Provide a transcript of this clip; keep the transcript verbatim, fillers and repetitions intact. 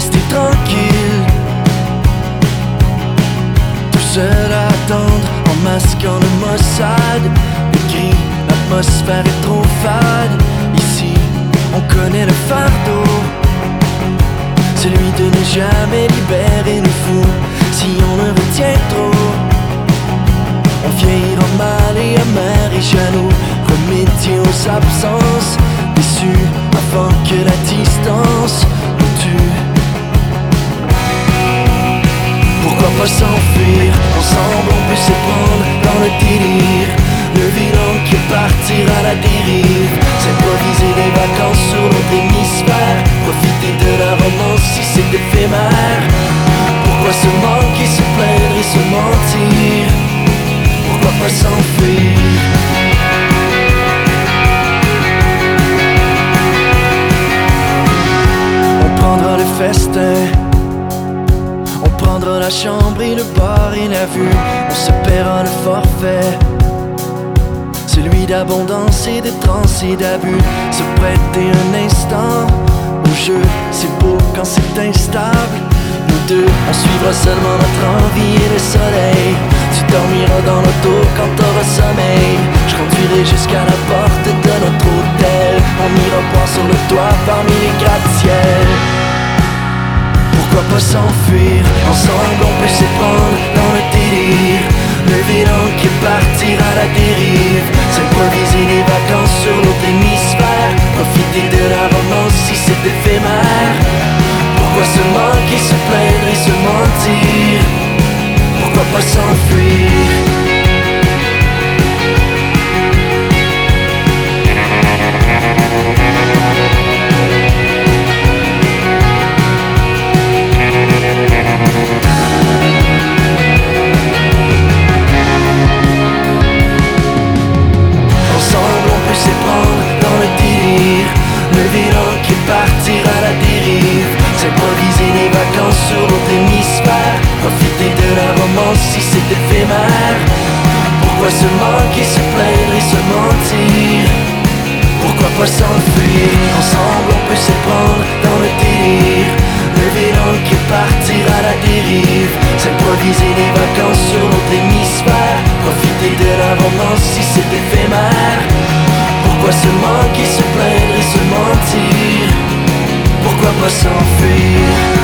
rester tranquille, tout seul à attendre en masquant le Mossad. Le cri, l'atmosphère est trop fade. Ici, on connaît le fardeau, celui de ne jamais libérer le fou. Si on le retient trop, on vieillira mal et amer et jaloux. Remédier aux absences, déçus avant que la distance nous tue. Pourquoi pas s'enfuir? Ensemble on peut s'éprendre dans le délire. Le vilain qui partir à la dérive, s'improviser des vacances sur l'autre hémisphère. Profiter de la romance si c'est éphémère. Pourquoi se manquer, se plaindre et se mentir? Pourquoi pas s'enfuir? On prendra le festin, on prendra la chambre et le bar et la vue. On se paiera le forfait, celui d'abondance et de transe et d'abus. Se prêter un instant au jeu, c'est beau quand c'est instable. Nous deux, on suivra seulement notre envie et le soleil. Tu dormiras dans l'auto quand t'auras sommeil. Je conduirai jusqu'à la porte de notre hôtel. On ira boire sur le toit parmi les gratte-ciel. Pourquoi pas s'enfuir? Ensemble on peut s'éprendre dans le délire. Le vilain qui partir à la dérive, s'improviser des vacances sur l'autre hémisphère. Profiter de la romance si c'est éphémère. Pourquoi se manquer, se plaindre et se mentir? Pourquoi pas s'enfuir? Ensemble on peut s'éprendre dans le délire. Le vilain qui partir à la dérive, s'improviser des vacances sur l'autre hémisphère. Profiter de la romance si c'est éphémère. Pourquoi se manquer, se plaindre et se mentir? Pourquoi pas s'enfuir? Ensemble on peut s'éprendre dans le délire. Le vilain qui partir à la dérive, s'improviser des vacances sur l'autre hémisphère. Profiter de la romance si c'est éphémère. Pourquoi se manquer, se plaindre et se mentir? Pourquoi pas s'enfuir?